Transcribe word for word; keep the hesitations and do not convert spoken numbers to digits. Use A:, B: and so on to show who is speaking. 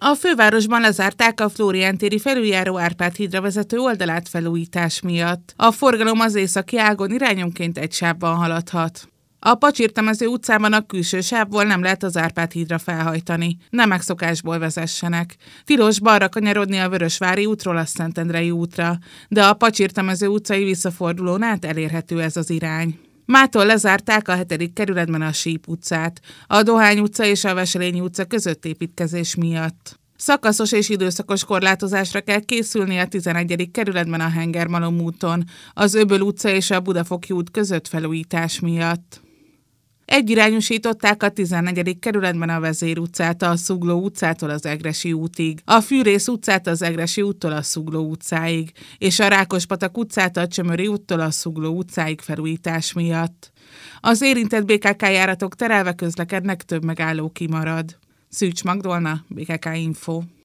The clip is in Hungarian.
A: A fővárosban lezárták a Flórián téri felüljáró Árpád hídra vezető oldalát felújítás miatt. A forgalom az északi ágon irányonként egy sávban haladhat. A Pacsirtemező utcában a külső sávból nem lehet az Árpád hídra felhajtani. Nem megszokásból vezessenek. Tilos balra kanyarodni a Vörösvári útról a Szentendrei útra, de a Pacsirtemező utcai visszafordulón át elérhető ez az irány. Mától lezárták a hetedik kerületben a Síp utcát, a Dohány utca és a Veselényi utca között építkezés miatt. Szakaszos és időszakos korlátozásra kell készülni a tizenegyedik kerületben a Hengermalom úton, az Öböl utca és a Budafoki út között felújítás miatt. Egyirányosították a tizennegyedik kerületben a Vezér utcát a Zugló utcától az Egressy útig, a Fűrész utcát az Egressy úttól a Zugló utcáig, és a Rákospatak utcát a Csömöri úttól a Zugló utcáig felújítás miatt. Az érintett bé ká ká járatok terelve közlekednek, több megálló kimarad. Szűcs Magdolna, bé ká ká Info.